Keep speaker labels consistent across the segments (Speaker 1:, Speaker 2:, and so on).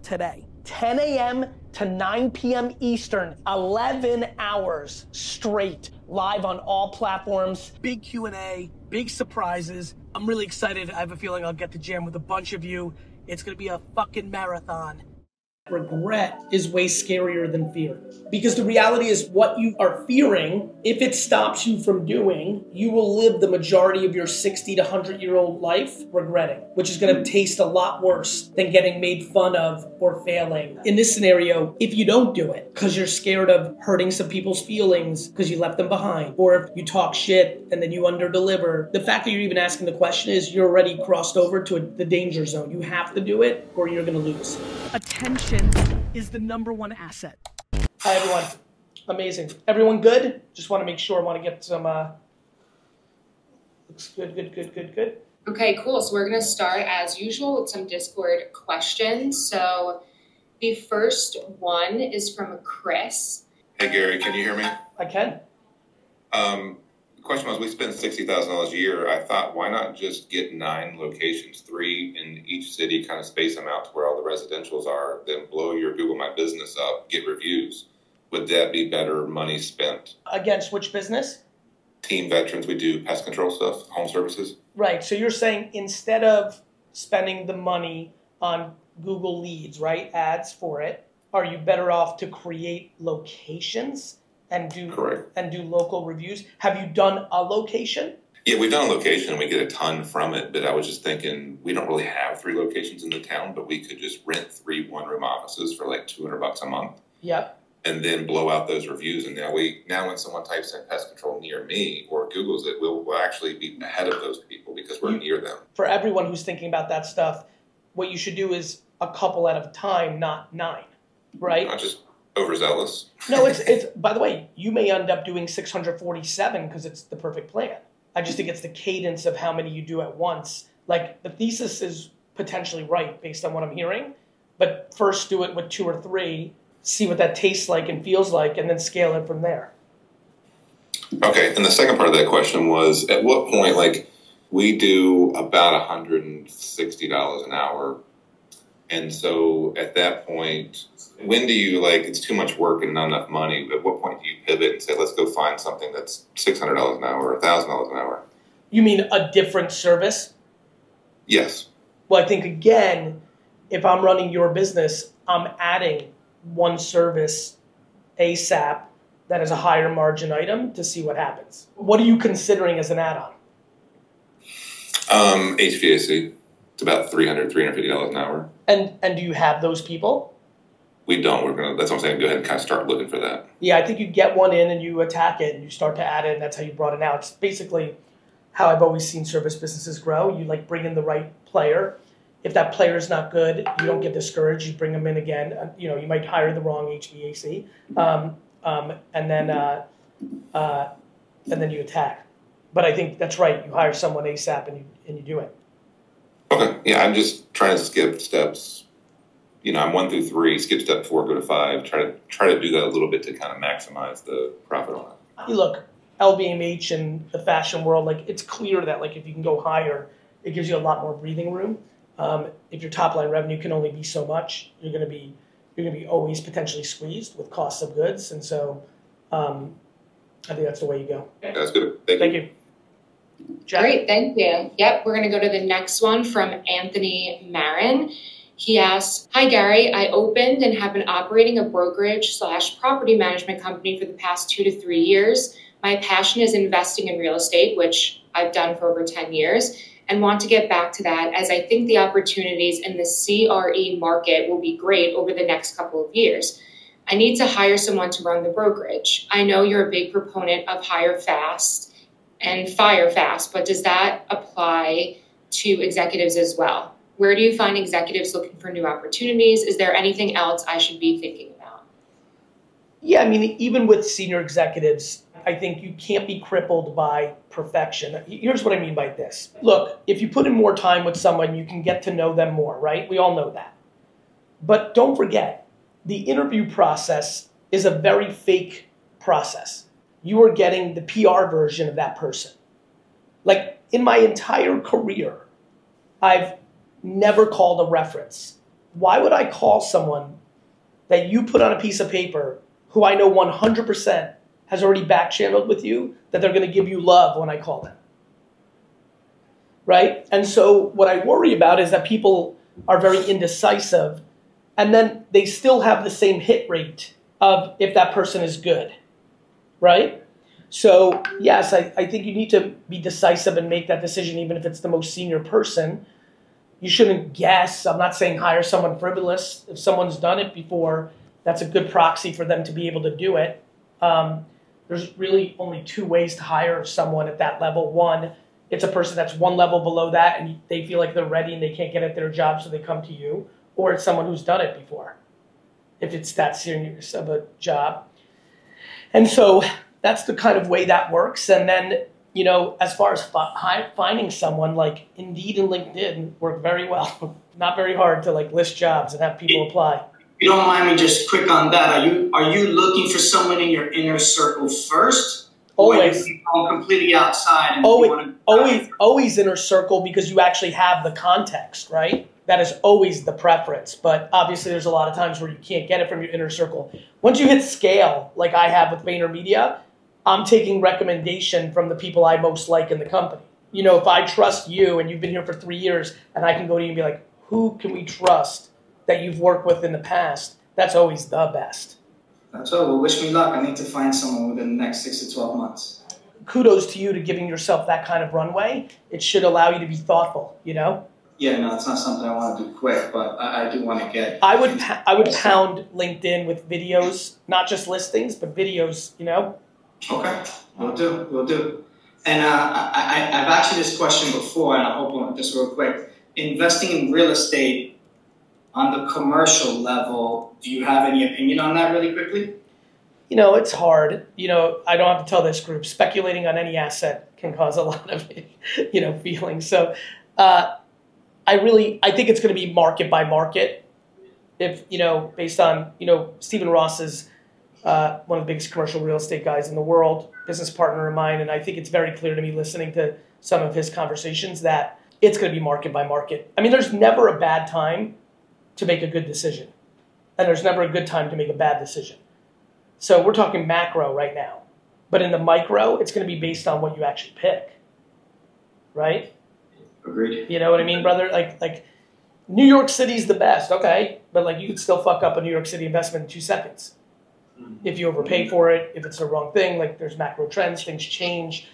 Speaker 1: today. 10 a.m. to 9 p.m. Eastern, 11 hours straight, live on all platforms. Big Q&A, big surprises. I'm really excited. I have a feeling I'll get to jam with a bunch of you. It's gonna be a fucking marathon. Regret is way scarier than fear. Because the reality is what you are fearing, if it stops you from doing, you will live the majority of your 60 to 100-year-old life regretting, which is going to taste a lot worse than getting made fun of or failing. In this scenario, if you don't do it because you're scared of hurting some people's feelings because you left them behind, or if you talk shit and then you underdeliver, the fact that you're even asking the question is you're already crossed over to the danger zone. You have to do it or you're going to lose. Attention is the number one asset. Hi, everyone. Amazing. Everyone good? Just want to make sure. I want to get some, looks good.
Speaker 2: Okay, cool. So we're going to start, as usual, with some Discord questions. So the first one is from Chris.
Speaker 3: Hey, Gary, can you hear me?
Speaker 1: I can.
Speaker 3: The question was, we spend $60,000 a year. I thought, why not just get 9 locations, 3 in each city, kind of space them out to where all the residentials are, then blow your Google My Business up, get reviews. Would that be better money spent?
Speaker 1: Against which business?
Speaker 3: Teen veterans, we do pest control stuff, home services.
Speaker 1: Right. So you're saying instead of spending the money on Google Leads, right, ads for it, are you better off to create locations and do
Speaker 3: Correct.
Speaker 1: And do local reviews? Have you done a location?
Speaker 3: Yeah, we've done a location and we get a ton from it, but I was just thinking we don't really have 3 locations in the town, but we could just rent 3 one-room offices for like $200 a month.
Speaker 1: Yep.
Speaker 3: And then blow out those reviews. And now when someone types in pest control near me or Googles it, we'll actually be ahead of those people because we're near them.
Speaker 1: For everyone who's thinking about that stuff, what you should do is a couple at a time, not 9, right?
Speaker 3: Not just overzealous.
Speaker 1: No, it's by the way, you may end up doing 647 because it's the perfect plan. I just think it's the cadence of how many you do at once. Like, the thesis is potentially right based on what I'm hearing, but first do it with 2 or 3, see what that tastes like and feels like, and then scale it from there.
Speaker 3: Okay, and the second part of that question was, at what point, like, we do about $160 an hour, and so at that point, when do you, like, it's too much work and not enough money, at what point do you pivot and say, let's go find something that's $600 an hour or $1,000 an hour?
Speaker 1: You mean a different service?
Speaker 3: Yes.
Speaker 1: Well, I think, again, if I'm running your business, I'm adding one service ASAP that is a higher margin item to see what happens. What are you considering as an add-on?
Speaker 3: HVAC. It's about $350 an hour.
Speaker 1: And do you have those people?
Speaker 3: We don't. That's what I'm saying. Go ahead and kind of start looking for that.
Speaker 1: Yeah, I think you get one in and you attack it and you start to add it, and that's how you brought it out. It's basically how I've always seen service businesses grow. You like bring in the right player. If that player is not good, you don't get discouraged. You bring them in again. You might hire the wrong HVAC, and then you attack. But I think that's right. You hire someone ASAP and you do it.
Speaker 3: Okay. Yeah, I'm just trying to skip steps. I'm 1 through 3. Skip step 4, go to 5. Try to do that a little bit to kind of maximize the profit on it.
Speaker 1: You look, LVMH and the fashion world, like, it's clear that, like, if you can go higher, it gives you a lot more breathing room. If your top line revenue can only be so much, you're going to be always potentially squeezed with costs of goods, and so I think that's the way you go.
Speaker 3: That's good. Thank you.
Speaker 1: Jack?
Speaker 2: Great, thank you. Yep, we're going to go to the next one from Anthony Marin. He asks, hi, Gary. I opened and have been operating a brokerage/property management company for the past 2 to 3 years. My passion is investing in real estate, which I've done for over 10 years, and want to get back to that as I think the opportunities in the CRE market will be great over the next couple of years. I need to hire someone to run the brokerage. I know you're a big proponent of hire fast and fire fast, but does that apply to executives as well? Where do you find executives looking for new opportunities? Is there anything else I should be thinking about?
Speaker 1: Yeah, I mean, even with senior executives, I think you can't be crippled by perfection. Here's what I mean by this. Look, if you put in more time with someone, you can get to know them more, right? We all know that. But don't forget, the interview process is a very fake process. You are getting the PR version of that person. Like, in my entire career, I've never called a reference. Why would I call someone that you put on a piece of paper who I know 100% has already back-channeled with you that they're going to give you love when I call them? Right? And so what I worry about is that people are very indecisive, and then they still have the same hit rate of if that person is good, right? So yes, I think you need to be decisive and make that decision, even if it's the most senior person. You shouldn't guess. I'm not saying hire someone frivolous. If someone's done it before, that's a good proxy for them to be able to do it. There's really only two ways to hire someone at that level. One, it's a person that's one level below that and they feel like they're ready and they can't get at their job, so they come to you. Or it's someone who's done it before, if it's that serious of a job. And so that's the kind of way that works. And then, you know, as far as finding someone, like Indeed and LinkedIn work very well. Not very hard to like list jobs and have people apply.
Speaker 4: If you don't mind me just quick on that, are you looking for someone in your inner circle first?
Speaker 1: Always.
Speaker 4: Or are you going completely outside? And
Speaker 1: always inner circle, because you actually have the context, right? That is always the preference. But obviously there's a lot of times where you can't get it from your inner circle. Once you hit scale, like I have with VaynerMedia, I'm taking recommendation from the people I most like in the company. You know, if I trust you and you've been here for 3 years and I can go to you and be like, who can we trust that you've worked with in the past? That's always the best.
Speaker 4: That's all. Well, wish me luck. I need to find someone within the next 6 to 12 months.
Speaker 1: Kudos to you to giving yourself that kind of runway. It should allow you to be thoughtful, you know?
Speaker 4: Yeah, no, it's not something I want to do quick, but I do want to get...
Speaker 1: I would pound LinkedIn with videos, not just listings, but videos, you know?
Speaker 4: Okay, we'll do. And I've asked you this question before, and I hope on this real quick. Investing in real estate on the commercial level, do you have any opinion on that really quickly?
Speaker 1: You know, it's hard. You know, I don't have to tell this group. Speculating on any asset can cause a lot of, you know, feelings. So I think it's going to be market by market. If, you know, based on, you know, Stephen Ross is one of the biggest commercial real estate guys in the world, business partner of mine, and I think it's very clear to me listening to some of his conversations that it's going to be market by market. I mean, there's never a bad time to make a good decision, and there's never a good time to make a bad decision. So we're talking macro right now, but in the micro, it's going to be based on what you actually pick, right?
Speaker 4: Agreed.
Speaker 1: You know what I mean, brother? Like New York City's the best, okay, but like you could still fuck up a New York City investment in 2 seconds. If you overpay for it, if it's the wrong thing, like there's macro trends, things change.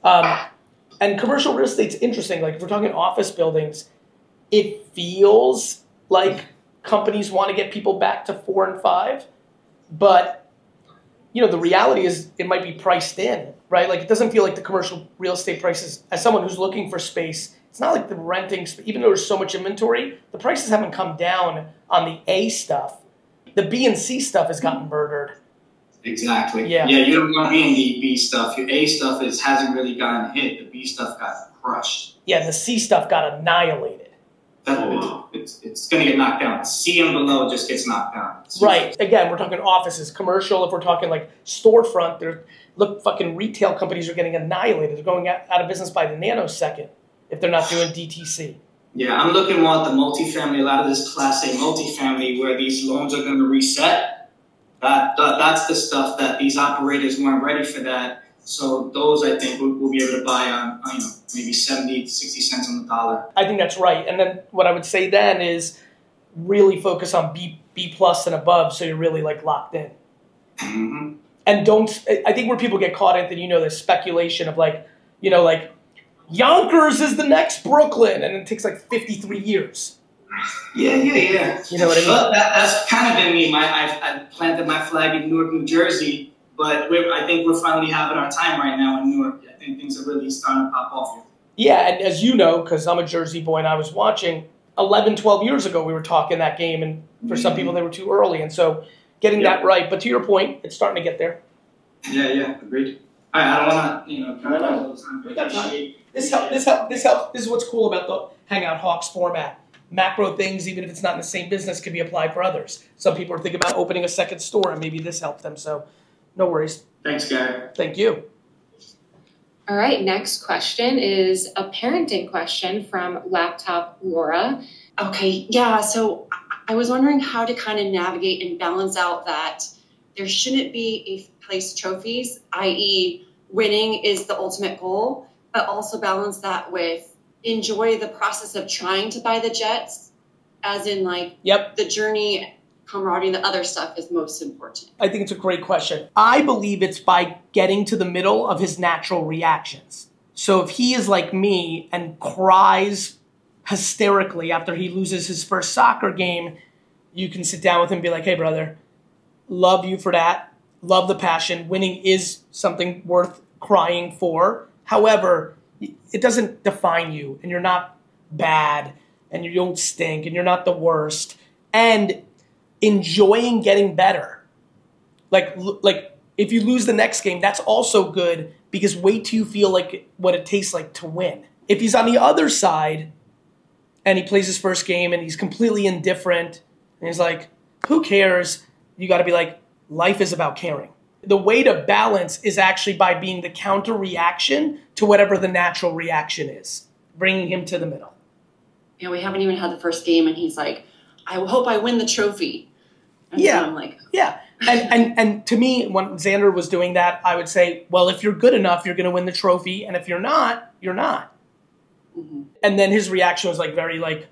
Speaker 1: And commercial real estate's interesting. Like if we're talking office buildings, it feels like companies want to get people back to 4 and 5, but you know, the reality is it might be priced in, right? Like it doesn't feel like the commercial real estate prices, as someone who's looking for space, it's not like the renting, even though there's so much inventory, the prices haven't come down on the A stuff. The B and C stuff has gotten murdered.
Speaker 4: Exactly.
Speaker 1: Yeah,
Speaker 4: you don't want to be in the B stuff. Your A stuff hasn't really gotten hit. The B stuff got crushed.
Speaker 1: Yeah, the C stuff got annihilated.
Speaker 4: It's going to get knocked down. C and below just gets knocked down.
Speaker 1: Right. Again, we're talking offices, commercial. If we're talking like storefront, fucking retail companies are getting annihilated. They're going out of business by the nanosecond if they're not doing DTC.
Speaker 4: Yeah, I'm looking more at the multifamily, a lot of this Class A multifamily where these loans are going to reset. That's the stuff that these operators weren't ready for that. So those, I think, we'll be able to buy on maybe 70, 60 cents on the dollar.
Speaker 1: I think that's right. And then what I would say then is really focus on B plus and above, so you're really like locked in.
Speaker 4: Mm-hmm.
Speaker 1: And I think where people get caught, Anthony, you know, the speculation of like, you know, like Yonkers is the next Brooklyn, and it takes like 53 years.
Speaker 4: Yeah.
Speaker 1: You know what I mean?
Speaker 4: Well, that's kind of been me. I planted my flag in Newark, New Jersey. But I think we're finally having our time right now in Newark. I think things are really starting to pop off here. Yeah,
Speaker 1: and as you know, because I'm a Jersey boy and I was watching, 11, 12 years ago we were talking that game, and for some people they were too early. And so getting that right. But to your point, it's starting to get there.
Speaker 4: Yeah, agreed. I don't want to,
Speaker 1: This helps. This is what's cool about the Hangout Hawks format. Macro things, even if it's not in the same business, can be applied for others. Some people are thinking about opening a second store, and maybe this helped them. So no worries.
Speaker 4: Thanks, Gary.
Speaker 1: Thank you.
Speaker 2: All right, next question is a parenting question from Laptop Laura.
Speaker 5: Okay, yeah, so I was wondering how to kind of navigate and balance out that there shouldn't be a place trophies, i.e. winning is the ultimate goal, but also balance that with enjoy the process of trying to buy the jets, as in like the journey, camaraderie, and the other stuff is most important.
Speaker 1: I think it's a great question. I believe it's by getting to the middle of his natural reactions. So if he is like me and cries hysterically after he loses his first soccer game, you can sit down with him and be like, hey, brother, love you for that. Love the passion. Winning is something worth crying for. However, it doesn't define you, and you're not bad, and you don't stink, and you're not the worst. And enjoying getting better. Like if you lose the next game, that's also good, because wait till you feel like what it tastes like to win. If he's on the other side and he plays his first game and he's completely indifferent and he's like, who cares? You got to be like, life is about caring. The way to balance is actually by being the counter reaction to whatever the natural reaction is, bringing him to the middle.
Speaker 5: You know, we haven't even had the first game and he's like, I hope I win the trophy. And
Speaker 1: yeah.
Speaker 5: So I'm like,
Speaker 1: yeah. And to me, when Xander was doing that, I would say, well, if you're good enough, you're going to win the trophy. And if you're not, you're not. Mm-hmm. And then his reaction was like very like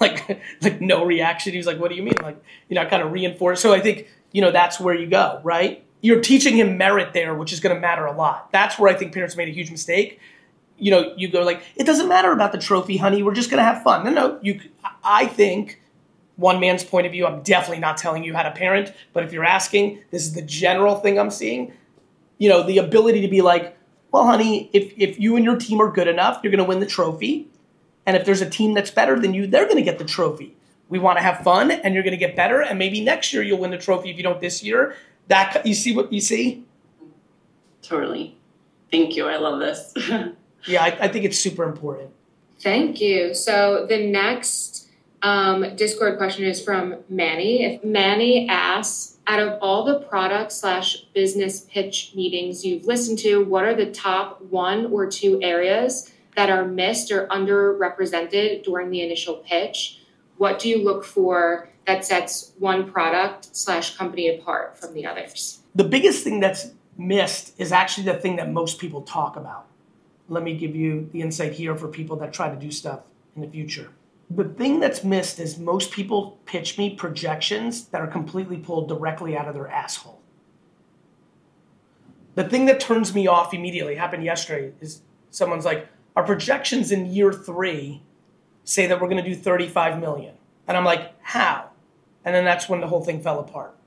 Speaker 1: no reaction. He was like, what do you mean? Like, kind of reinforce. So I think, that's where you go, right? You're teaching him merit there, which is going to matter a lot. That's where I think parents made a huge mistake. You go like, it doesn't matter about the trophy, honey. We're just going to have fun. No. I think one man's point of view, I'm definitely not telling you how to parent, but if you're asking, this is the general thing I'm seeing. The ability to be like, well, honey, if you and your team are good enough, you're going to win the trophy. And if there's a team that's better than you, they're going to get the trophy. We want to have fun, and you're going to get better, and maybe next year you'll win the trophy if you don't this year. That, you see what you see?
Speaker 5: Totally. Thank you. I love this.
Speaker 1: Yeah, I think it's super important.
Speaker 2: Thank you. So the next Discord question is from Manny. Manny asks, out of all the product/business pitch meetings you've listened to, what are the top 1 or 2 areas that are missed or underrepresented during the initial pitch? What do you look for that sets one product/company apart from the others?
Speaker 1: The biggest thing that's missed is actually the thing that most people talk about. Let me give you the insight here for people that try to do stuff in the future. The thing that's missed is most people pitch me projections that are completely pulled directly out of their asshole. The thing that turns me off immediately, happened yesterday, is someone's like, our projections in year 3 say that we're going to do 35 million. And I'm like, how? And then that's when the whole thing fell apart.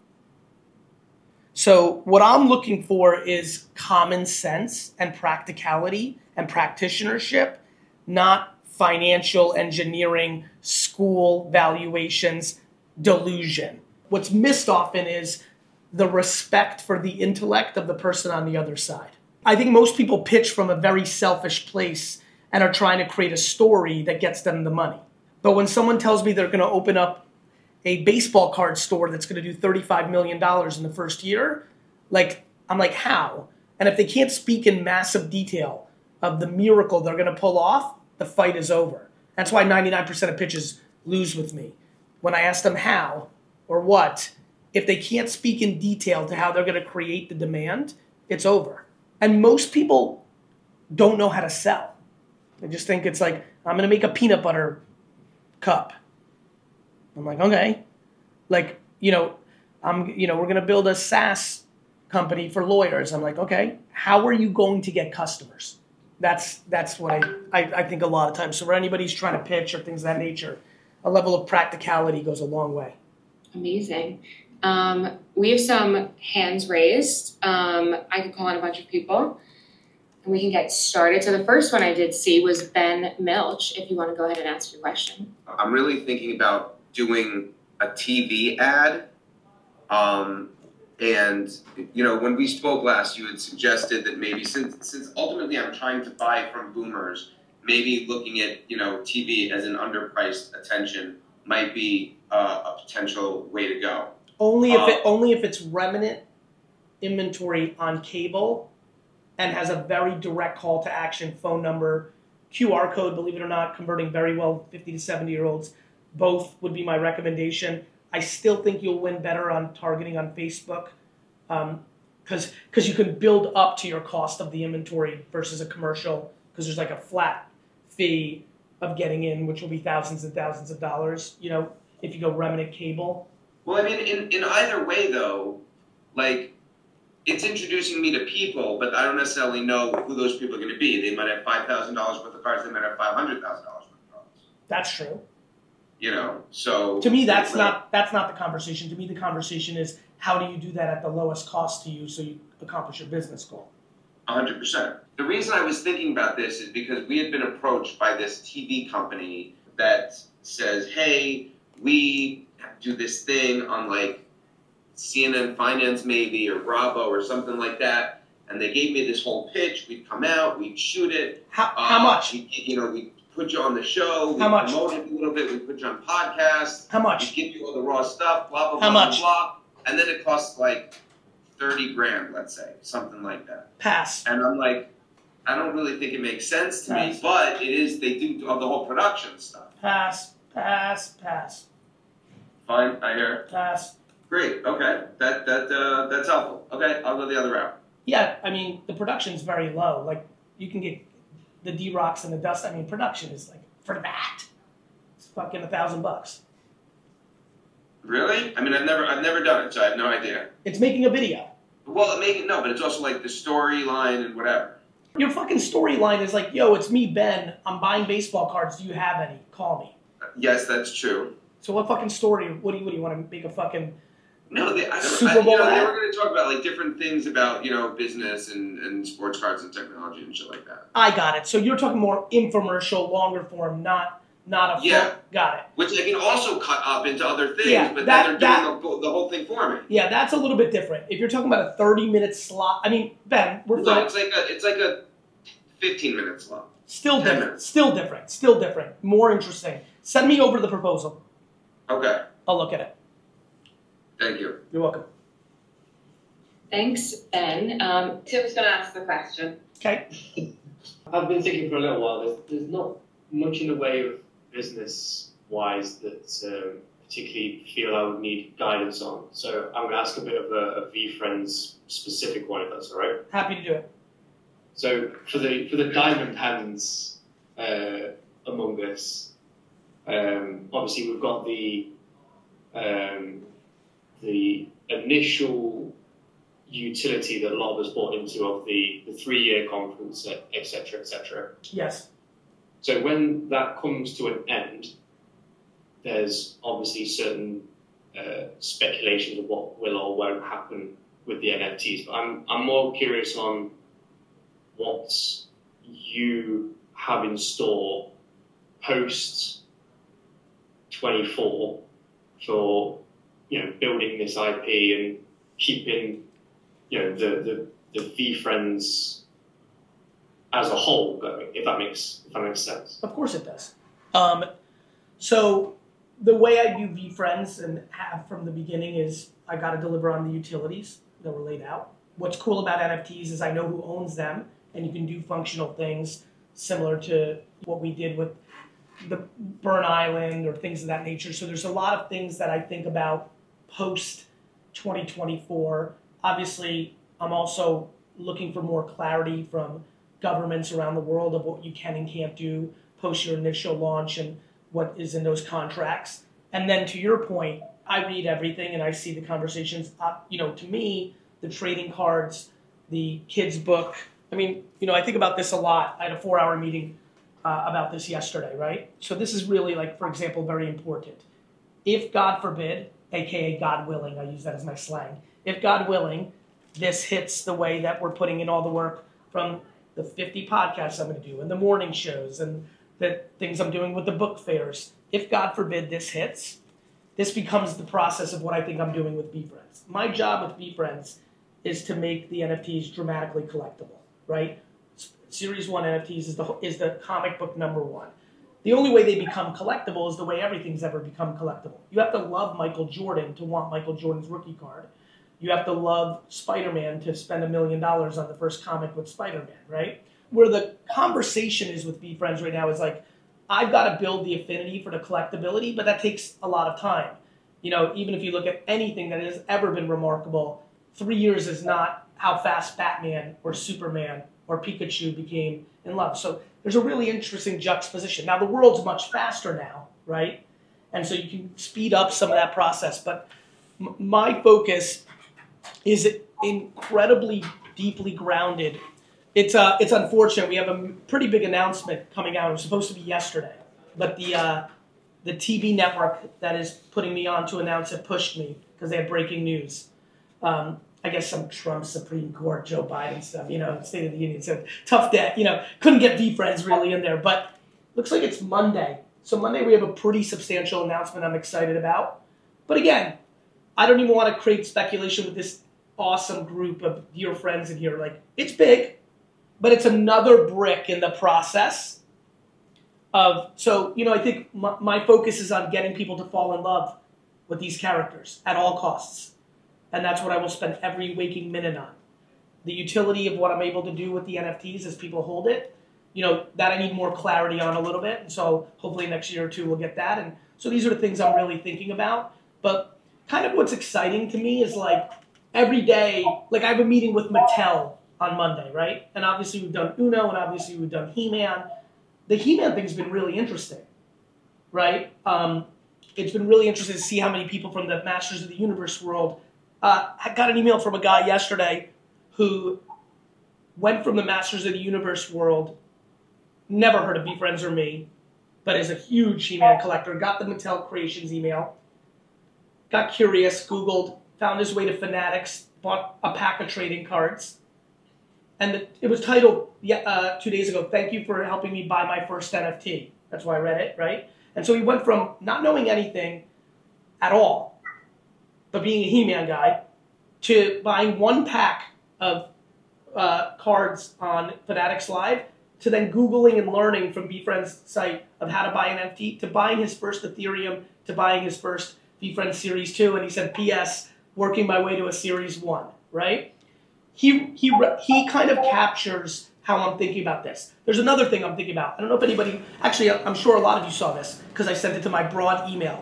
Speaker 1: So what I'm looking for is common sense and practicality and practitionership, not financial engineering, school valuations, delusion. What's missed often is the respect for the intellect of the person on the other side. I think most people pitch from a very selfish place and are trying to create a story that gets them the money. But when someone tells me they're going to open up a baseball card store that's going to do $35 million in the first year, I'm like, how? And if they can't speak in massive detail of the miracle they're going to pull off, the fight is over. That's why 99% of pitches lose with me. When I ask them how or what, if they can't speak in detail to how they're going to create the demand, it's over. And most people don't know how to sell. They just think it's like, I'm going to make a peanut butter cup. I'm like, okay. We're going to build a SaaS company for lawyers. I'm like, okay, how are you going to get customers? That's what I think a lot of times. So for anybody who's trying to pitch or things of that nature, a level of practicality goes a long way.
Speaker 2: Amazing. We have some hands raised. I could call on a bunch of people and we can get started. So the first one I did see was Ben Milch, if you want to go ahead and ask your question.
Speaker 6: I'm really thinking about doing a TV ad. And, when we spoke last, you had suggested that maybe since ultimately I'm trying to buy from boomers, maybe looking at, TV as an underpriced attention might be a potential way to go.
Speaker 1: Only if it's remnant inventory on cable and has a very direct call to action, phone number, QR code, believe it or not, converting very well 50 to 70-year-olds. Both would be my recommendation. I still think you'll win better on targeting on Facebook, because you can build up to your cost of the inventory versus a commercial, because there's like a flat fee of getting in, which will be thousands and thousands of dollars, if you go remnant cable.
Speaker 6: Well, I mean, in either way, though, like, it's introducing me to people, but I don't necessarily know who those people are going to be. They might have $5,000 worth of cards. They might have $500,000 worth of cards.
Speaker 1: That's true.
Speaker 6: So
Speaker 1: to me, that's not the conversation. To me, the conversation is, how do you do that at the lowest cost to you so you accomplish your business goal?
Speaker 6: 100%. The reason I was thinking about this is because we had been approached by this TV company that says, hey, we do this thing on like CNN Finance maybe, or Bravo or something like that. And they gave me this whole pitch. We'd come out, we'd shoot it.
Speaker 1: How much?
Speaker 6: We put you on the show. We
Speaker 1: How much?
Speaker 6: Promote it a little bit. We put you on podcasts.
Speaker 1: How much?
Speaker 6: We give you all the raw stuff, blah, blah,
Speaker 1: How
Speaker 6: blah,
Speaker 1: much?
Speaker 6: blah. And then it costs like $30,000, let's say, something like that.
Speaker 1: Pass.
Speaker 6: And I'm like, I don't really think it makes sense to me,
Speaker 1: Pass.
Speaker 6: but it is, they do all the whole production stuff.
Speaker 1: Pass.
Speaker 6: Fine, I hear.
Speaker 1: Pass.
Speaker 6: Great, okay, that's helpful. Okay, I'll go the other route.
Speaker 1: Yeah, I mean, the production's very low. Like, you can get the D-Rocks and the Dust. I mean, production is like, for that, it's fucking $1,000.
Speaker 6: Really? I mean, I've never done it, so I have no idea.
Speaker 1: It's making a video.
Speaker 6: Well, but it's also like the storyline and whatever.
Speaker 1: Your fucking storyline is like, yo, it's me, Ben. I'm buying baseball cards. Do you have any? Call me.
Speaker 6: Yes, that's true.
Speaker 1: So what fucking story? What do you want to make a fucking
Speaker 6: Super
Speaker 1: Bowl
Speaker 6: they
Speaker 1: ad?
Speaker 6: were going to talk about like different things about business and sports cards and technology and shit like that.
Speaker 1: I got it. So you're talking more infomercial, longer form, not a full, got it.
Speaker 6: Which I can also cut up into other things,
Speaker 1: Yeah,
Speaker 6: then they're doing the whole thing for me.
Speaker 1: Yeah, that's a little bit different. If you're talking about a 30-minute slot, I mean, Ben,
Speaker 6: it's like a 15-minute slot.
Speaker 1: Still different. More interesting. Send me over the proposal.
Speaker 6: Okay.
Speaker 1: I'll look at it.
Speaker 6: Thank you.
Speaker 1: You're welcome.
Speaker 2: Thanks, Ben.
Speaker 7: Tim's going to ask the question.
Speaker 1: Okay.
Speaker 8: I've been thinking for a little while. There's not much in the way of business-wise that particularly feel I would need guidance on. So I'm going to ask a bit of a VeeFriends specific one, if that's all right.
Speaker 1: Happy to do it.
Speaker 8: So for the diamond hands among us, obviously we've got the initial utility that a lot of us bought into of the 3-year conference, et cetera.
Speaker 1: Yes.
Speaker 8: So when that comes to an end, there's obviously certain speculations of what will or won't happen with the NFTs. But I'm more curious on what you have in store post 24 for building this IP and keeping the VeeFriends as a whole going, if that makes sense.
Speaker 1: Of course it does. So the way I view VeeFriends and have from the beginning is I got to deliver on the utilities that were laid out. What's cool about NFTs is I know who owns them, and you can do functional things similar to what we did with the Burn Island or things of that nature. So there's a lot of things that I think about post 2024. Obviously, I'm also looking for more clarity from governments around the world of what you can and can't do post your initial launch and what is in those contracts. And then to your point, I read everything and I see the conversations. To me, the trading cards, the kids' book. I mean, I think about this a lot. I had a 4-hour meeting about this yesterday, right? So this is really, like, for example, very important. If God forbid, aka God willing, I use that as my slang. If God willing, this hits the way that we're putting in all the work from the 50 podcasts I'm going to do and the morning shows and the things I'm doing with the book fairs. If God forbid this hits, this becomes the process of what I think I'm doing with VeeFriends. My job with VeeFriends is to make the NFTs dramatically collectible, right? Series 1 NFTs is the comic book number 1. The only way they become collectible is the way everything's ever become collectible. You have to love Michael Jordan to want Michael Jordan's rookie card. You have to love Spider-Man to spend $1 million on the first comic with Spider-Man, right? Where the conversation is with VeeFriends right now is like, I've got to build the affinity for the collectability, but that takes a lot of time. Even if you look at anything that has ever been remarkable, 3 years is not how fast Batman or Superman or Pikachu became in love. So there's a really interesting juxtaposition. Now, the world's much faster now, right? And so you can speed up some of that process. But my focus is incredibly deeply grounded. It's unfortunate. We have a pretty big announcement coming out. It was supposed to be yesterday. But the TV network that is putting me on to announce it pushed me because they had breaking news. I guess some Trump Supreme Court, Joe Biden stuff, State of the Union. So tough day, couldn't get VFriends really in there. But looks like it's Monday. So Monday we have a pretty substantial announcement I'm excited about. But again, I don't even want to create speculation with this awesome group of dear friends in here. Like, it's big, but it's another brick in the process of, I think my focus is on getting people to fall in love with these characters at all costs. And that's what I will spend every waking minute on. The utility of what I'm able to do with the NFTs as people hold it, that I need more clarity on a little bit. And so hopefully next year or two we'll get that. And so these are the things I'm really thinking about. But kind of what's exciting to me is like every day, like I have a meeting with Mattel on Monday, right? And obviously we've done Uno and obviously we've done He-Man. The He-Man thing's been really interesting, right? It's been really interesting to see how many people from the Masters of the Universe world I got an email from a guy yesterday who went from the Masters of the Universe world, never heard of VFriends or me, but is a huge He-Man collector, got the Mattel Creations email, got curious, Googled, found his way to Fanatics, bought a pack of trading cards, and it was titled 2 days ago, "Thank you for helping me buy my first NFT." That's why I read it, right? And so he went from not knowing anything at all, but being a He-Man guy, to buying one pack of cards on Fanatics Live, to then Googling and learning from VFriends' site of how to buy an NFT, to buying his first Ethereum, to buying his first VFriends Series 2, and he said, "P.S., working my way to a Series 1, right? He kind of captures how I'm thinking about this. There's another thing I'm thinking about. I don't know if anybody, actually, I'm sure a lot of you saw this, because I sent it to my broad email.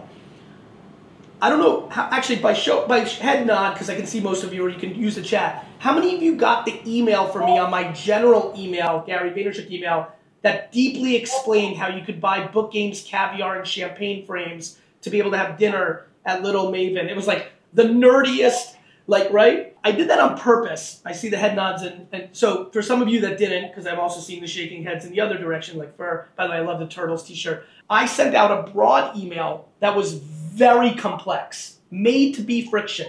Speaker 1: I don't know, actually, by head nod, because I can see most of you, or you can use the chat. How many of you got the email from me on my general email, Gary Vaynerchuk email, that deeply explained how you could buy book games, caviar, and champagne frames to be able to have dinner at Little Maven? It was like the nerdiest, right? I did that on purpose. I see the head nods, and so for some of you that didn't, because I'm also seeing the shaking heads in the other direction, by the way, I love the Turtles t-shirt. I sent out a broad email that was very complex, made to be friction.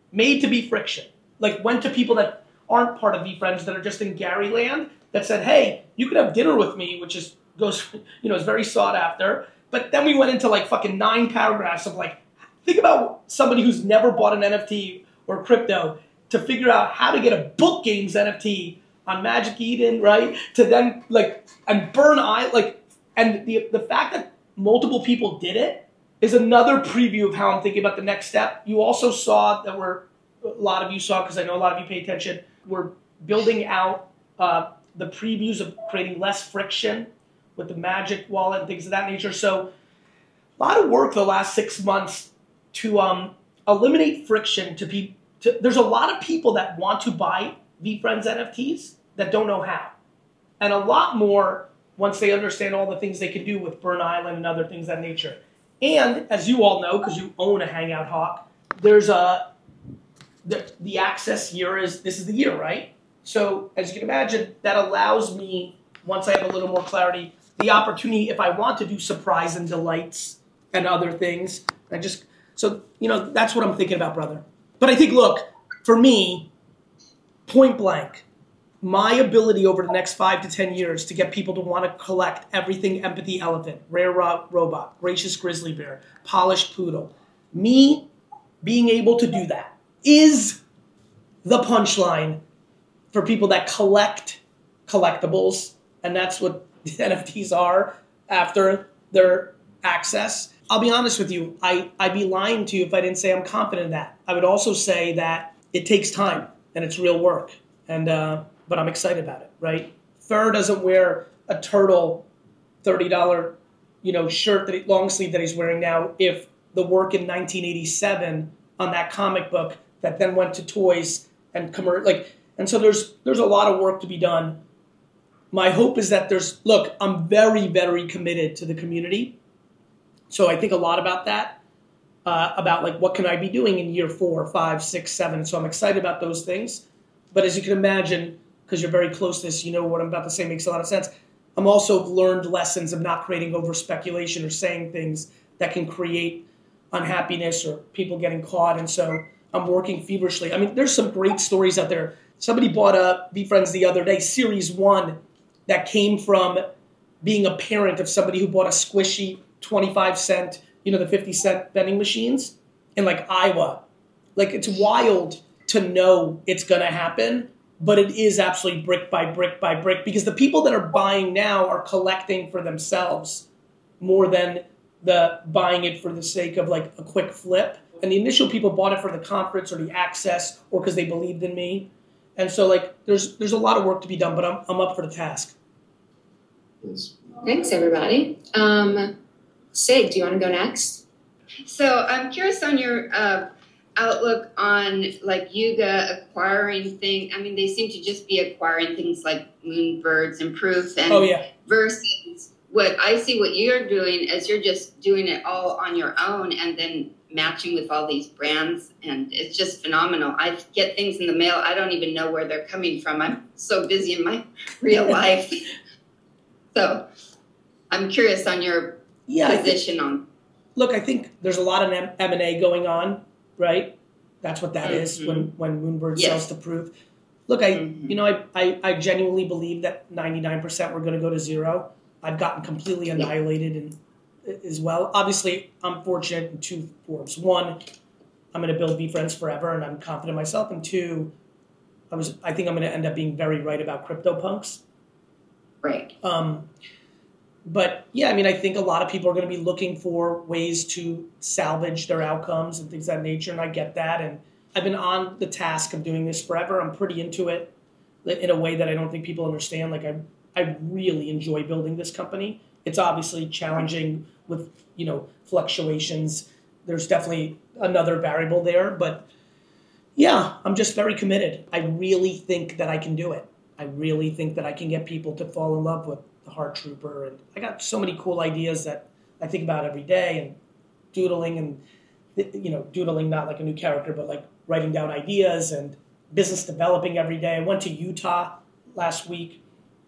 Speaker 1: Like, went to people that aren't part of VFriends, that are just in Gary land, that said, "Hey, you could have dinner with me," which is very sought after. But then we went into fucking 9 paragraphs of think about somebody who's never bought an NFT or crypto to figure out how to get a book games NFT on Magic Eden, right? To then and burn and the fact that multiple people did it is another preview of how I'm thinking about the next step. You also saw that a lot of you saw, because I know a lot of you pay attention, we're building out the previews of creating less friction with the Magic wallet and things of that nature. So a lot of work the last 6 months to eliminate friction there's a lot of people that want to buy VFriends NFTs that don't know how. And a lot more once they understand all the things they can do with Burn Island and other things of that nature. And as you all know, because you own a Hangout Hawk, there's the access year this is the year, right? So as you can imagine, that allows me, once I have a little more clarity, the opportunity, if I want to do surprise and delights and other things, that's what I'm thinking about, brother. But I think, look, for me, point blank, my ability over the next 5 to 10 years to get people to want to collect everything Empathy Elephant, Rare Robot, Gracious Grizzly Bear, Polished Poodle, me being able to do that is the punchline for people that collect collectibles, and that's what NFTs are after their access. I'll be honest with you, I'd be lying to you if I didn't say I'm confident in that. I would also say that it takes time and it's real work, but I'm excited about it, right? Fur doesn't wear a turtle $30 shirt long sleeve that he's wearing now if the work in 1987 on that comic book that then went to toys and and so there's a lot of work to be done. My hope is that I'm very, very committed to the community. So I think a lot about that, about like, what can I be doing in year 4, 5, 6, 7? So I'm excited about those things. But as you can imagine, because you're very close to this, you know what I'm about to say makes a lot of sense. I'm also learned lessons of not creating over speculation or saying things that can create unhappiness or people getting caught. And so I'm working feverishly. I mean, there's some great stories out there. Somebody bought a VeeFriends the other day, Series 1, that came from being a parent of somebody who bought a squishy 25-cent, the 50-cent vending machines in like Iowa. Like, it's wild to know it's going to happen, but it is absolutely brick by brick by brick, because the people that are buying now are collecting for themselves more than the buying it for the sake of like a quick flip. And the initial people bought it for the conference or the access or because they believed in me. And so like there's a lot of work to be done, but I'm up for the task.
Speaker 2: Thanks, everybody. Sig, do you want to go next?
Speaker 9: So I'm curious on your outlook on like Yuga acquiring things. I mean, they seem to just be acquiring things like Moonbirds and Proof, and versus what I see what you're doing is you're just doing it all on your own and then matching with all these brands, and it's just phenomenal. I get things in the mail. I don't even know where they're coming from. I'm so busy in my real life. So I'm curious on your position on.
Speaker 1: Look, I think there's a lot of M&A going on, right? That's what that is when Moonbird sells to Proof. Look, I genuinely believe that 99% we're going to go to zero. I've gotten completely annihilated as well. Obviously, I'm fortunate in 2 forms. 1, I'm going to build VeeFriends forever, and I'm confident in myself. And 2, I think I'm going to end up being very right about CryptoPunks.
Speaker 9: Right.
Speaker 1: But yeah, I mean, I think a lot of people are going to be looking for ways to salvage their outcomes and things of that nature, and I get that. And I've been on the task of doing this forever. I'm pretty into it in a way that I don't think people understand. Like, I really enjoy building this company. It's obviously challenging with, fluctuations. There's definitely another variable there, but yeah, I'm just very committed. I really think that I can do it. I really think that I can get people to fall in love with the Heart Trooper. And I got so many cool ideas that I think about every day, and doodling not like a new character, but like writing down ideas and business developing every day. I went to Utah last week,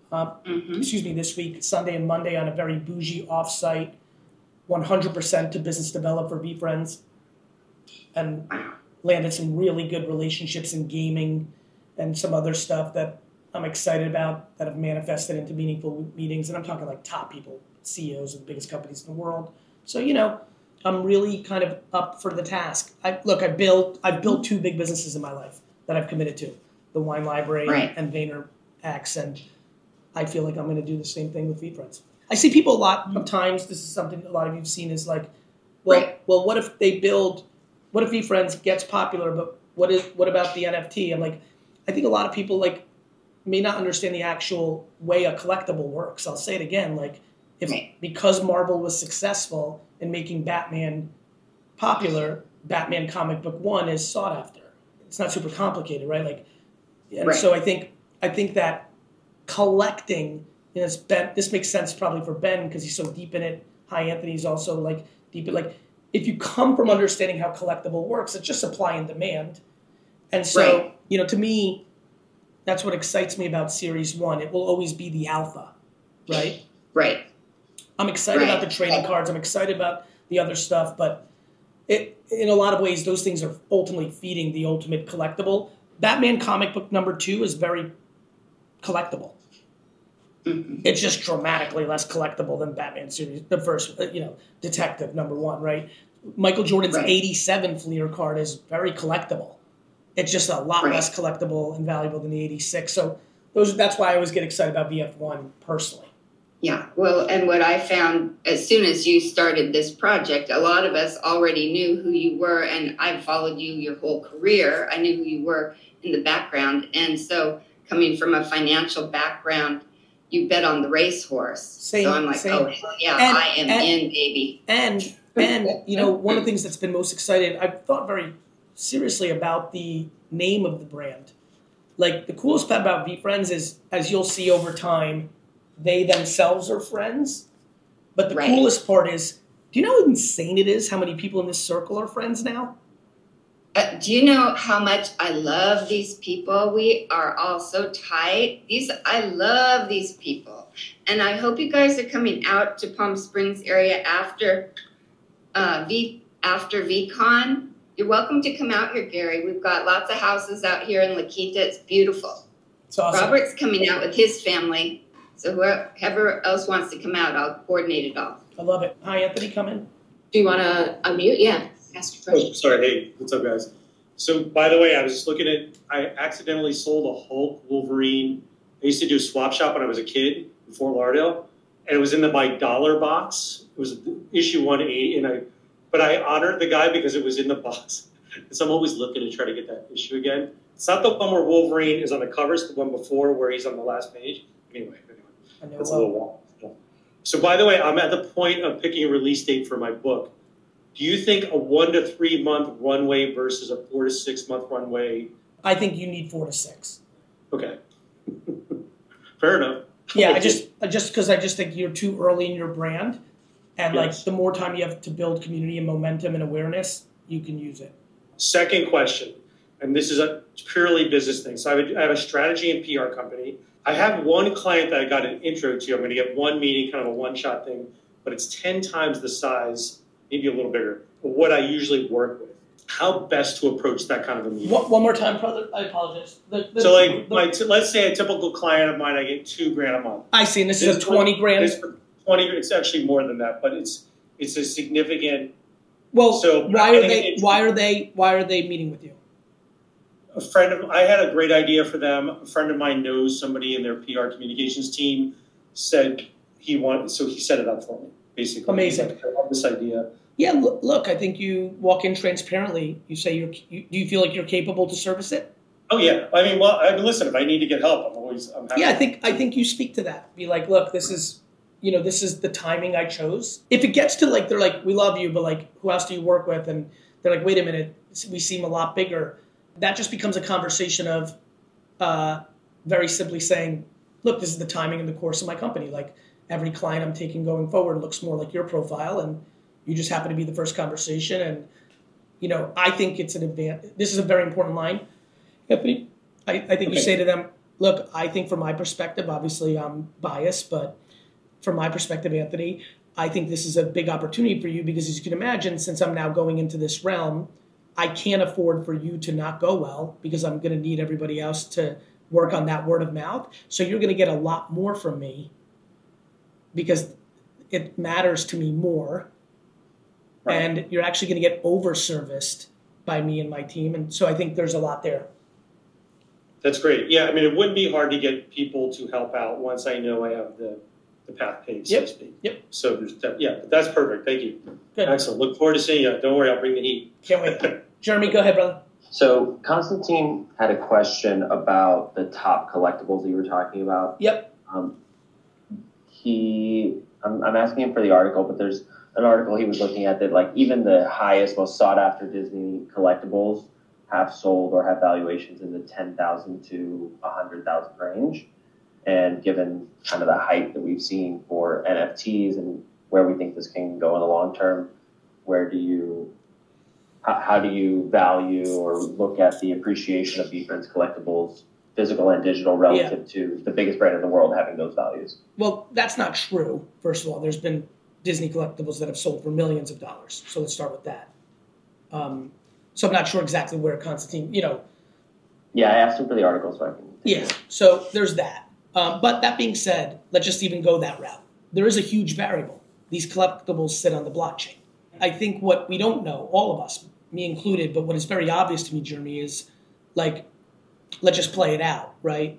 Speaker 1: this week, Sunday and Monday, on a very bougie offsite, 100% to business develop for VeeFriends, and landed some really good relationships in gaming and some other stuff that I'm excited about that have manifested into meaningful meetings. And I'm talking like top people, CEOs of the biggest companies in the world. So, I'm really kind of up for the task. I've built 2 big businesses in my life that I've committed to, the Wine Library and VaynerX. And I feel like I'm going to do the same thing with VeeFriends. I see people a lot of times, this is something a lot of you have seen, is like, well, what if VeeFriends gets popular, but what about the NFT? I'm like, I think a lot of people like may not understand the actual way a collectible works. I'll say it again, like because Marvel was successful in making Batman popular, Batman comic book 1 is sought after. It's not super complicated, right? Like, and so I think that collecting, this makes sense probably for Ben because he's so deep in it. Hi, Anthony's also like deep in, like, if you come from understanding how collectible works, it's just supply and demand. And so, to me, that's what excites me about Series 1. It will always be the alpha, right?
Speaker 9: Right.
Speaker 1: I'm excited about the trading cards. I'm excited about the other stuff, but in a lot of ways, those things are ultimately feeding the ultimate collectible. Batman comic book number 2 is very collectible. It's just dramatically less collectible than Batman series, the first, Detective number 1, right? Michael Jordan's 87 Fleer card is very collectible. It's just a lot less collectible and valuable than the 86. So that's why I always get excited about VF1 personally.
Speaker 9: Yeah, well, and what I found as soon as you started this project, a lot of us already knew who you were, and I've followed you your whole career. I knew who you were in the background. And so coming from a financial background, you bet on the racehorse. So I'm like, oh, hell yeah, I am in, baby.
Speaker 1: And And, one of the things that's been most exciting, I've thought very seriously about the name of the brand. Like, the coolest part about VeeFriends is, as you'll see over time, they themselves are friends. But the coolest part is, do you know how insane it is how many people in this circle are friends now?
Speaker 9: Do you know how much I love these people? We are all so tight. I love these people. And I hope you guys are coming out to Palm Springs area after VCon. You're welcome to come out here, Gary. We've got lots of houses out here in La Quinta. It's beautiful.
Speaker 1: It's awesome.
Speaker 9: Robert's coming out with his family. So whoever else wants to come out, I'll coordinate it all.
Speaker 1: I love it. Hi, Anthony, come in.
Speaker 2: Do you want to unmute? Yeah. Ask your question.
Speaker 10: Oh, sorry. Hey, what's up, guys? So, by the way, I was just looking at, I accidentally sold a Hulk Wolverine. I used to do a swap shop when I was a kid in Fort Lauderdale, and it was in my dollar box. It was issue 180, but I honored the guy because it was in the box. So I'm always looking to try to get that issue again. It's not the one where Wolverine is on the cover, it's the one before where he's on the last page. Anyway, that's a little wall. So, by the way, I'm at the point of picking a release date for my book. Do you think a 1 to 3 month runway versus a 4 to 6 month runway?
Speaker 1: I think you need 4 to 6.
Speaker 10: Okay. Fair enough.
Speaker 1: Yeah, I just think you're too early in your brand. And the more time you have to build community and momentum and awareness, you can use it.
Speaker 10: Second question, and this is a purely business thing. So I have a strategy and PR company. I have one client that I got an intro to. I'm going to get one meeting, kind of a one-shot thing, but it's 10 times the size, maybe a little bigger, of what I usually work with. How best to approach that kind of a meeting?
Speaker 1: One more time, brother. I apologize.
Speaker 10: Let's say a typical client of mine, I get $2,000 a month.
Speaker 1: I see. And this is a 20 grand.
Speaker 10: It's actually more than that, but it's a significant.
Speaker 1: Well, so why are they meeting with you?
Speaker 10: I had a great idea for them. A friend of mine knows somebody in their PR communications team. Said he set it up for me. Basically,
Speaker 1: amazing.
Speaker 10: I love this idea.
Speaker 1: Yeah, look, I think you walk in transparently. You say do you feel like you're capable to service it?
Speaker 10: Oh yeah, listen. If I need to get help, I'm happy.
Speaker 1: Yeah, I think you speak to that. Be like, look, this is the timing I chose. If it gets to they're like, we love you, but who else do you work with? And they're like, wait a minute, we seem a lot bigger. That just becomes a conversation of very simply saying, look, this is the timing and the course of my company. Every client I'm taking going forward looks more like your profile, and you just happen to be the first conversation. And, I think it's an advantage. This is a very important line, Anthony. I think you say to them, look, I think from my perspective, obviously I'm biased, but from my perspective, Anthony, I think this is a big opportunity for you because, as you can imagine, since I'm now going into this realm, I can't afford for you to not go well because I'm going to need everybody else to work on that word of mouth. So you're going to get a lot more from me because it matters to me more. Right. And you're actually going to get over-serviced by me and my team. And so I think there's a lot there.
Speaker 10: That's great. Yeah, it wouldn't be hard to get people to help out once I know I have the path paved, so to speak.
Speaker 1: Yep.
Speaker 10: So that's perfect. Thank you.
Speaker 1: Good.
Speaker 10: Excellent. Look forward to seeing you. Don't worry, I'll bring the heat.
Speaker 1: Can't wait. Jeremy, go ahead, brother.
Speaker 11: So Constantine had a question about the top collectibles that you were talking about.
Speaker 1: Yep.
Speaker 11: I'm asking him for the article, but there's an article he was looking at that even the highest, most sought after Disney collectibles have sold or have valuations in the 10,000 to 100,000 range. And given kind of the hype that we've seen for NFTs and where we think this can go in the long term, how do you value or look at the appreciation of VeeFriends collectibles, physical and digital, relative to the biggest brand in the world having those values?
Speaker 1: Well, that's not true. First of all, there's been Disney collectibles that have sold for millions of dollars. So let's start with that. So I'm not sure exactly where Constantine,
Speaker 11: Yeah, I asked him for the article so I can.
Speaker 1: Yeah, so there's that. But that being said, let's just even go that route. There is a huge variable. These collectibles sit on the blockchain. I think what we don't know, all of us, me included, but what is very obvious to me, Jeremy, is let's just play it out, right?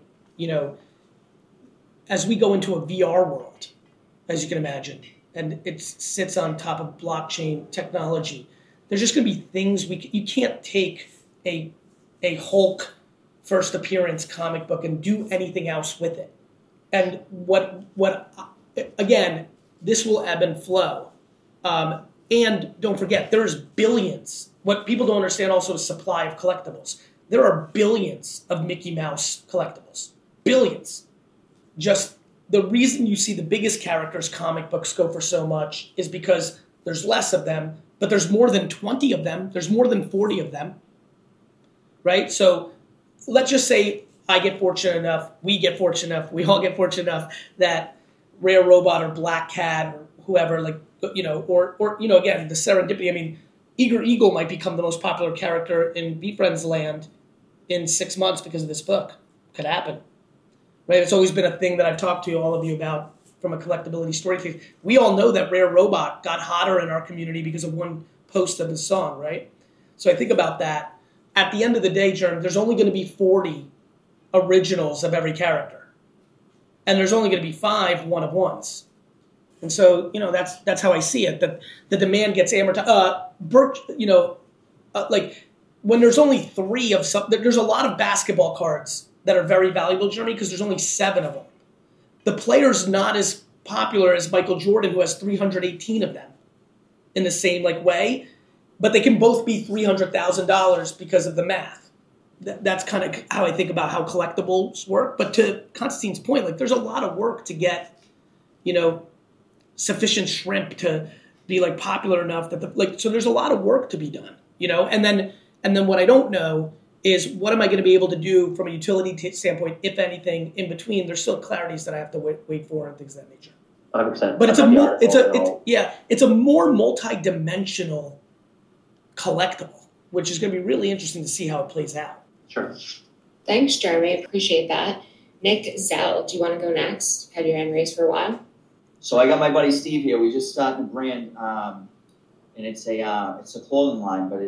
Speaker 1: As we go into a VR world, as you can imagine, and it sits on top of blockchain technology, there's just going to be things you can't take a Hulk first appearance comic book and do anything else with it. And again, this will ebb and flow. And don't forget, there's billions. What people don't understand also is supply of collectibles. There are billions of Mickey Mouse collectibles. Billions. Just the reason you see the biggest characters comic books go for so much is because there's less of them, but there's more than 20 of them. There's more than 40 of them. Right? So let's just say I get fortunate enough, we get fortunate enough, we all get fortunate enough that Rare Robot or Black Cat or whoever, like, you know, or you know, again, the serendipity. I mean, Eager Eagle might become the most popular character in VeeFriends land in 6 months because of this book. Could happen. Right? It's always been a thing that I've talked to all of you about from a collectability story thing. We all know that Rare Robot got hotter in our community because of one post of the song, right? So I think about that. At the end of the day, Jeremy, there's only going to be 40 originals of every character. And there's only going to be 5 one-of-ones. And so, you know, that's how I see it, that the demand gets amortized. Like when there's only 3 of something, there's a lot of basketball cards that are very valuable, Jeremy, because there's only 7 of them. The player's not as popular as Michael Jordan, who has 318 of them in the same like way, but they can both be $300,000 because of the math. That's kind of how I think about how collectibles work. But to Constantine's point, like there's a lot of work to get, you know, sufficient shrimp to be like popular enough that so there's a lot of work to be done, you know. And then what I don't know is what am I going to be able to do from a utility standpoint, if anything, in between. There's still clarities that I have to wait for and things of that nature.
Speaker 11: 100%.
Speaker 1: But it's a more multi-dimensional collectible, which is going to be really interesting to see how it plays out.
Speaker 11: Sure.
Speaker 2: Thanks, Jeremy. Appreciate that. Nick Zell, do you want to go next? Had your hand raised for a while.
Speaker 12: So I got my buddy Steve here. We just started a brand, and it's a clothing line, but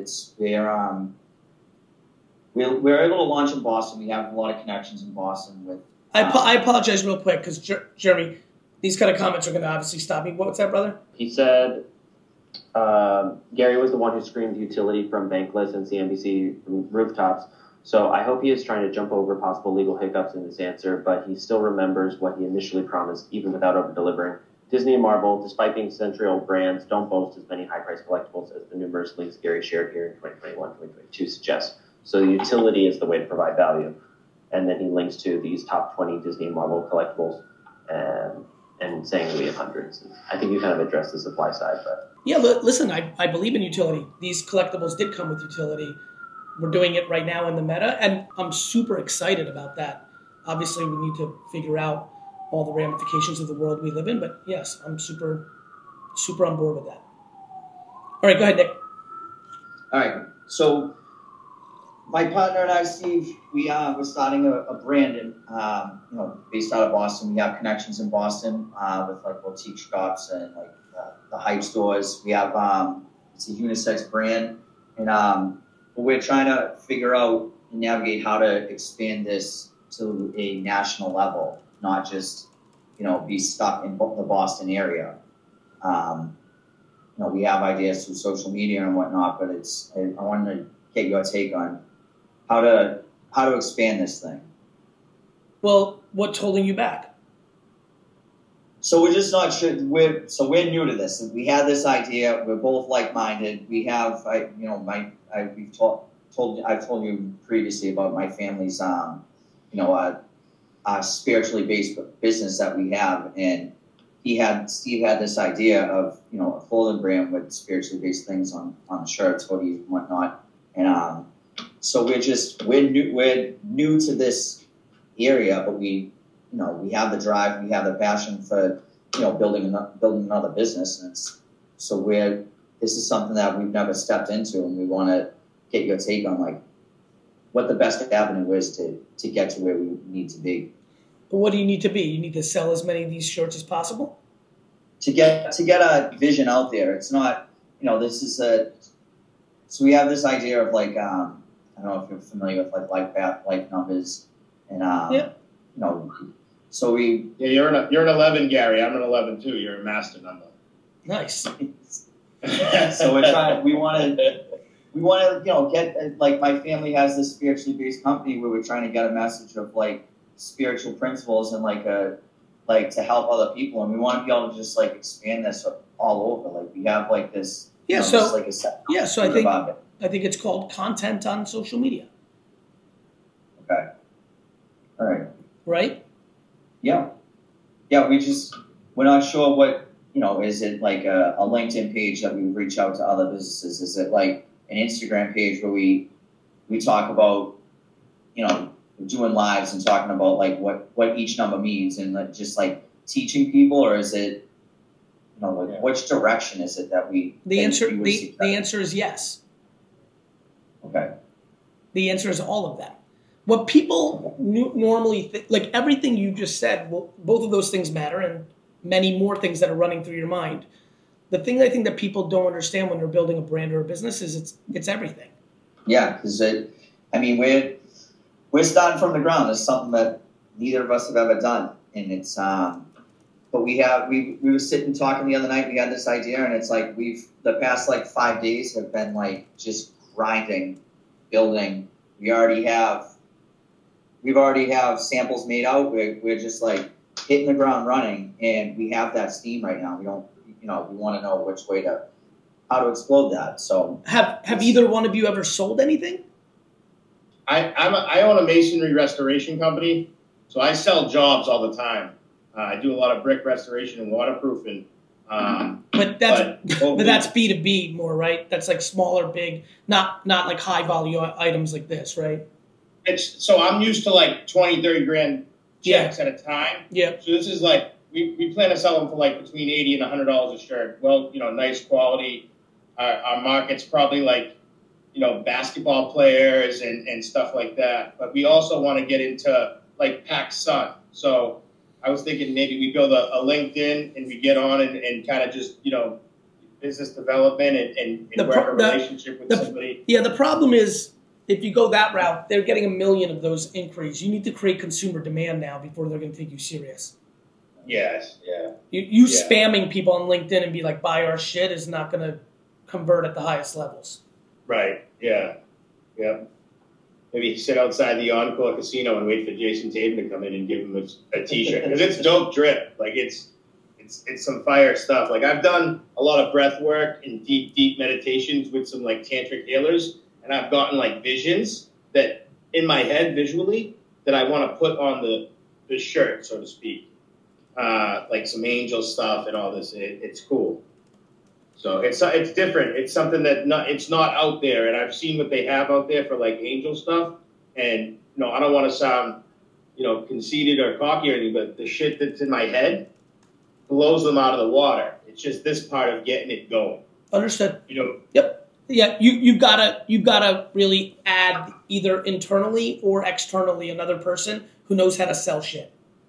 Speaker 12: we're able to launch in Boston. We have a lot of connections in Boston with.
Speaker 1: I apologize real quick because Jeremy, these kind of comments are going to obviously stop me. What's that, brother?
Speaker 11: He said Gary was the one who screamed utility from Bankless and CNBC rooftops. So I hope he is trying to jump over possible legal hiccups in his answer, but he still remembers what he initially promised, even without over-delivering. Disney and Marvel, despite being century-old brands, don't boast as many high-priced collectibles as the numerous links Gary shared here in 2021, 2022 suggest. So the utility is the way to provide value. And then he links to these top 20 Disney and Marvel collectibles and saying that we have hundreds. I think you kind of addressed the supply side, but...
Speaker 1: Yeah, listen, I believe in utility. These collectibles did come with utility. We're doing it right now in the meta, and I'm super excited about that. Obviously, we need to figure out all the ramifications of the world we live in, but yes, I'm super, super on board with that. All right, go ahead, Nick.
Speaker 12: All right, so my partner and I, Steve, we're starting a brand in, based out of Boston. We have connections in Boston with like boutique shops and like the hype stores. We have it's a unisex brand, and we're trying to figure out and navigate how to expand this to a national level, not just, be stuck in the Boston area. We have ideas through social media and whatnot, but I wanted to get your take on how to expand this thing.
Speaker 1: Well, what's holding you back?
Speaker 12: So we're just not sure. We're new to this. We had this idea. We're both like-minded. We have, I've told you previously about my family's, spiritually based business that we have, and Steve had this idea of a clothing brand with spiritually based things on the shirts, hoodies, and whatnot, and so we're new to this area, but we have the drive, we have the passion for building another business, and this is something that we've never stepped into, and we want to get your take on like what the best avenue is to get to where we need to be.
Speaker 1: But what do you need to be? You need to sell as many of these shirts as possible?
Speaker 12: To get a vision out there. It's not, so we have this idea of like, I don't know if you're familiar with like numbers and, so we.
Speaker 13: Yeah, you're an 11, Gary. I'm an 11 too. You're a master number.
Speaker 1: Nice.
Speaker 12: So we want to, get, like my family has this spiritually based company where we're trying to get a message of like spiritual principles and like to help other people. And we want to be able to just like expand this all over. Like we have like this
Speaker 1: Yeah,
Speaker 12: you know,
Speaker 1: so
Speaker 12: just like a set
Speaker 1: I think it's called content on social media.
Speaker 12: Okay. All right.
Speaker 1: Right?
Speaker 12: Yeah. Yeah, we're not sure what, you know, is it like a LinkedIn page that we reach out to other businesses? Is it like an Instagram page where we talk about, you know, doing lives and talking about like what each number means and like just like teaching people, or is it, you know, like which direction is it that we?
Speaker 1: The answer is yes.
Speaker 12: Okay.
Speaker 1: The answer is all of that. What people normally think, like everything you just said, well, both of those things matter, and many more things that are running through your mind. The thing I think that people don't understand when they're building a brand or a business is it's everything.
Speaker 12: Yeah, because we're starting from the ground. It's something that neither of us have ever done, and it's but we were sitting talking the other night. We had this idea, and it's like the past like 5 days have been like just grinding, building. We already have samples made out. We're just like hitting the ground running, and we have that steam right now. We don't, you know, we want to know how to explode that. So
Speaker 1: have either one of you ever sold anything?
Speaker 13: I own a masonry restoration company, so I sell jobs all the time. I do a lot of brick restoration and waterproofing.
Speaker 1: But that's B2B more, right? That's like smaller, big, not like high value items like this, right?
Speaker 13: So I'm used to like 20, 30 grand checks at a time.
Speaker 1: Yeah.
Speaker 13: So this is like, we plan to sell them for like between $80 and $100 a shirt. Well, you know, nice quality. Our market's probably like, you know, basketball players and stuff like that. But we also want to get into like PacSun. So I was thinking maybe we build a LinkedIn and we get on and kind of just, you know, business development and work a relationship with somebody.
Speaker 1: Yeah, the problem is if you go that route, they're getting 1 million of those inquiries. You need to create consumer demand now before they're going to take you serious.
Speaker 13: Yes, yeah.
Speaker 1: You spamming people on LinkedIn and be like, buy our shit is not going to convert at the highest levels.
Speaker 13: Right, yeah. Yep. Maybe sit outside the Encore Casino and wait for Jason Tatum to come in and give him a T-shirt. Because it's dope drip. Like, it's some fire stuff. Like, I've done a lot of breath work and deep meditations with some, like, tantric healers. And I've gotten, like, visions that, in my head, visually, that I want to put on the shirt, so to speak. Like, some angel stuff and all this. It's cool. So it's different. It's something that it's not out there, and I've seen what they have out there for like angel stuff. And you know, I don't want to sound, you know, conceited or cocky or anything, but the shit that's in my head blows them out of the water. It's just this part of getting it going.
Speaker 1: Understood.
Speaker 13: You know.
Speaker 1: Yep. Yeah. You've gotta really add either internally or externally another person who knows how to sell shit.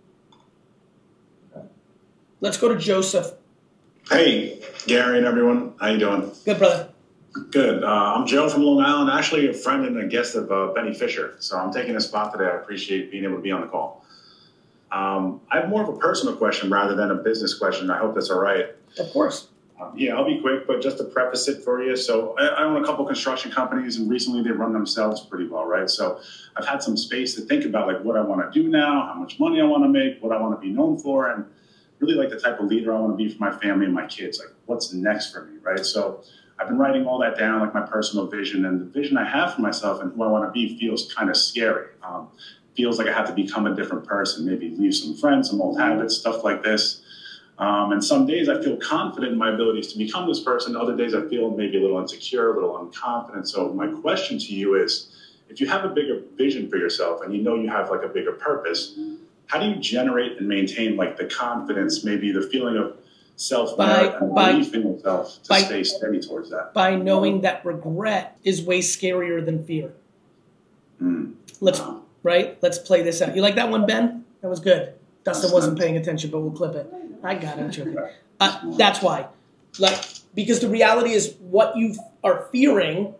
Speaker 1: Let's go to Joseph.
Speaker 14: Hey, Gary and everyone. How you doing?
Speaker 1: Good, brother.
Speaker 14: Good. I'm Joe from Long Island, actually a friend and a guest of Benny Fisher. So I'm taking a spot today. I appreciate being able to be on the call. I have more of a personal question rather than a business question. I hope that's all right.
Speaker 1: Of course.
Speaker 14: Yeah, I'll be quick, but just to preface it for you. So I own a couple construction companies, and recently they run themselves pretty well, right? So I've had some space to think about like what I want to do now, how much money I want to make, what I want to be known for, and really like the type of leader I want to be for my family and my kids. Like what's next for me, right? So I've been writing all that down, like my personal vision, and the vision I have for myself and who I want to be feels kind of scary. Feels like I have to become a different person, maybe leave some friends, some old habits, stuff like this. And some days I feel confident in my abilities to become this person. Other days I feel maybe a little insecure, a little unconfident. So my question to you is, if you have a bigger vision for yourself and you know you have like a bigger purpose, how do you generate and maintain like the confidence, maybe the feeling of self-worth and belief in yourself to stay steady towards that? By
Speaker 1: knowing that regret is way scarier than fear. Let's play this out. You like that one, Ben? That was good. Dustin wasn't paying attention, but we'll clip it. I got it. That's why. Because the reality is what you are fearing,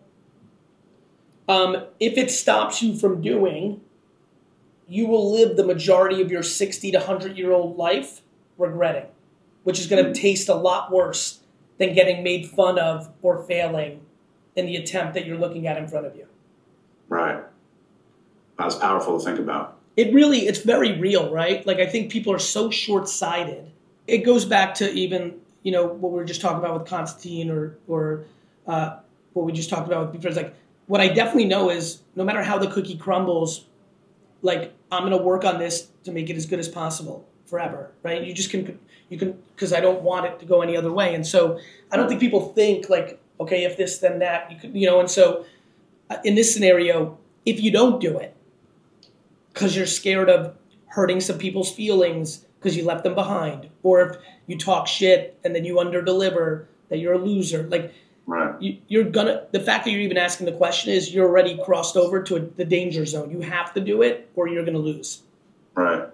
Speaker 1: if it stops you from doing, you will live the majority of your 60 to 100-year-old life regretting, which is going to taste a lot worse than getting made fun of or failing in the attempt that you're looking at in front of you.
Speaker 14: Right. That's powerful to think about.
Speaker 1: It's very real, right? Like I think people are so short-sighted. It goes back to even, what we were just talking about with Constantine or what we just talked about with friends, like what I definitely know is no matter how the cookie crumbles, like I'm going to work on this to make it as good as possible forever, right? You can, because I don't want it to go any other way. And so I don't think people think like, okay, if this, then that, and so in this scenario, if you don't do it because you're scared of hurting some people's feelings because you left them behind, or if you talk shit and then you underdeliver, that you're a loser, like, right. The fact that you're even asking the question is you're already crossed over to the danger zone. You have to do it or you're going to lose.
Speaker 14: Right.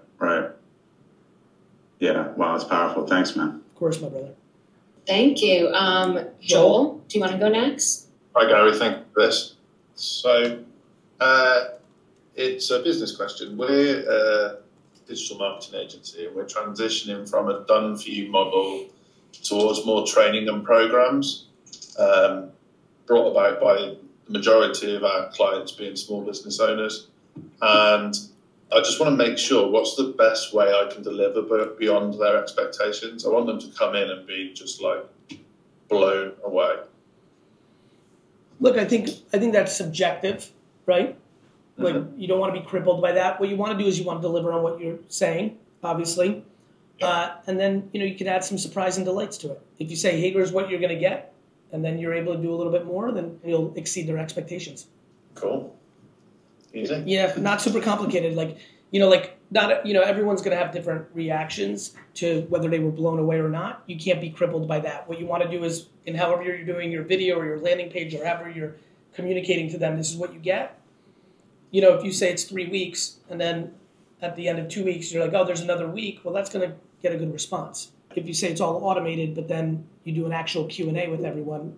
Speaker 14: Yeah. Wow. That's powerful. Thanks, man.
Speaker 1: Of course, my brother.
Speaker 2: Thank you. Joel, do you want to go next?
Speaker 15: Hi, Gary. Thank you for this. So it's a business question. We're a digital marketing agency and we're transitioning from a done-for-you model towards more training and programs. Brought about by the majority of our clients being small business owners. And I just want to make sure what's the best way I can deliver beyond their expectations. I want them to come in and be just like blown away.
Speaker 1: Look, I think that's subjective, right? Like you don't want to be crippled by that. What you want to do is you want to deliver on what you're saying, obviously. And then, you can add some surprise and delights to it. If you say, hey, here's what you're going to get, and then you're able to do a little bit more, then you'll exceed their expectations.
Speaker 15: Cool. Easy.
Speaker 1: Yeah, not super complicated. Everyone's going to have different reactions to whether they were blown away or not. You can't be crippled by that. What you want to do is, in however you're doing your video or your landing page or however you're communicating to them, this is what you get. If you say it's 3 weeks and then at the end of 2 weeks, you're like, oh, there's another week. Well, that's going to get a good response. If you say it's all automated, but then you do an actual Q&A with everyone,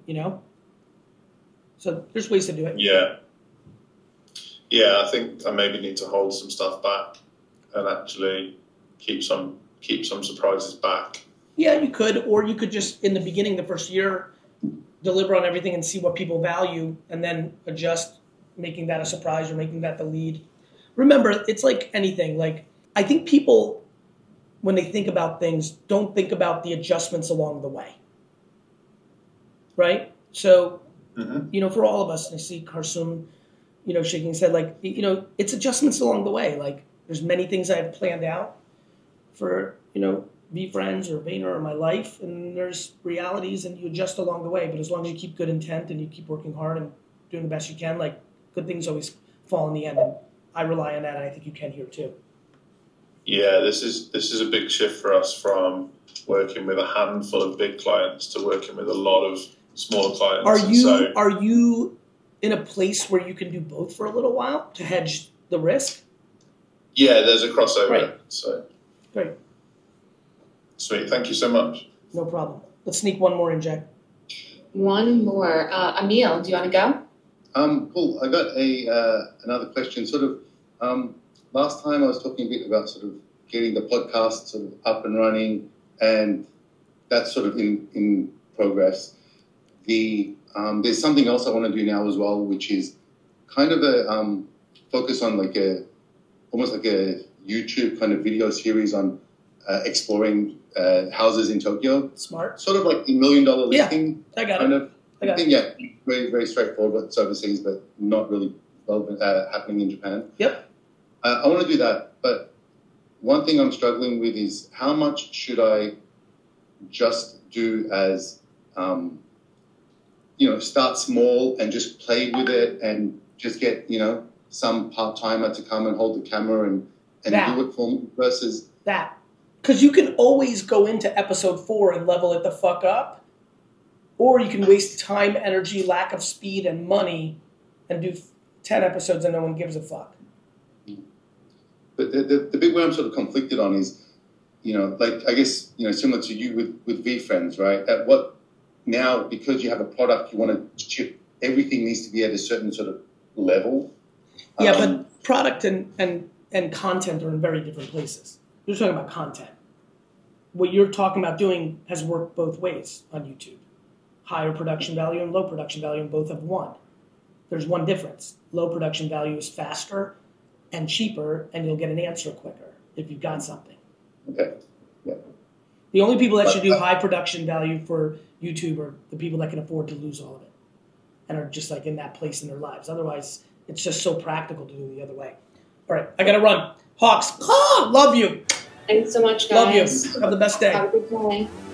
Speaker 1: So there's ways to do it.
Speaker 15: Yeah. Yeah, I think I maybe need to hold some stuff back and actually keep some surprises back.
Speaker 1: Yeah, you could, or you could just, in the beginning, the first year, deliver on everything and see what people value and then adjust, making that a surprise or making that the lead. Remember, it's like anything. Like, I think people, when they think about things, don't think about the adjustments along the way. Right? So, for all of us, and I see Karsum, shaking his head, like, it's adjustments along the way. Like, there's many things I have planned out for, VeeFriends or Vayner or my life, and there's realities and you adjust along the way. But as long as you keep good intent and you keep working hard and doing the best you can, like, good things always fall in the end. And I rely on that, and I think you can here too.
Speaker 15: Yeah, this is a big shift for us from working with a handful of big clients to working with a lot of smaller clients.
Speaker 1: Are you in a place where you can do both for a little while to hedge the risk?
Speaker 15: Yeah, there's a crossover.
Speaker 1: Right.
Speaker 15: So
Speaker 1: great.
Speaker 15: Sweet. Thank you so much.
Speaker 1: No problem. Let's sneak one more in, Jack.
Speaker 2: One more. Emil, do you want to go?
Speaker 16: Cool. I got another question. Last time I was talking a bit about getting the podcast up and running, and that's in progress. There's something else I want to do now as well, which is kind of a focus on almost like a YouTube kind of video series on exploring houses in Tokyo.
Speaker 1: Smart.
Speaker 16: Sort of like the $1 million listing.
Speaker 1: Yeah, I got
Speaker 16: kind
Speaker 1: it.
Speaker 16: of thing. Yeah, very, very straightforward, but it's overseas, but not really relevant, happening in Japan.
Speaker 1: Yep.
Speaker 16: I want to do that, but one thing I'm struggling with is how much should I just do as, start small and just play with it and just get, some part-timer to come and hold the camera and do it for me versus...
Speaker 1: That. Because you can always go into episode 4 and level it the fuck up, or you can waste time, energy, lack of speed, and money and do 10 episodes and no one gives a fuck.
Speaker 16: But the big one I'm sort of conflicted on is, I guess, similar to you with VeeFriends, right? At what now, because you have a product, you want to chip, everything needs to be at a certain sort of level.
Speaker 1: Yeah, but product and content are in very different places. You're talking about content. What you're talking about doing has worked both ways on YouTube. Higher production value and low production value, and both have won. There's one difference. Low production value is faster and cheaper, and you'll get an answer quicker if you've got something.
Speaker 16: Okay. Yeah.
Speaker 1: The only people that should do high production value for YouTube are the people that can afford to lose all of it and are just like in that place in their lives. Otherwise, it's just so practical to do the other way. All right, I got to run. Hawks, love you.
Speaker 2: Thanks so much, guys.
Speaker 1: Love you. Have the best day.
Speaker 2: Have a good day.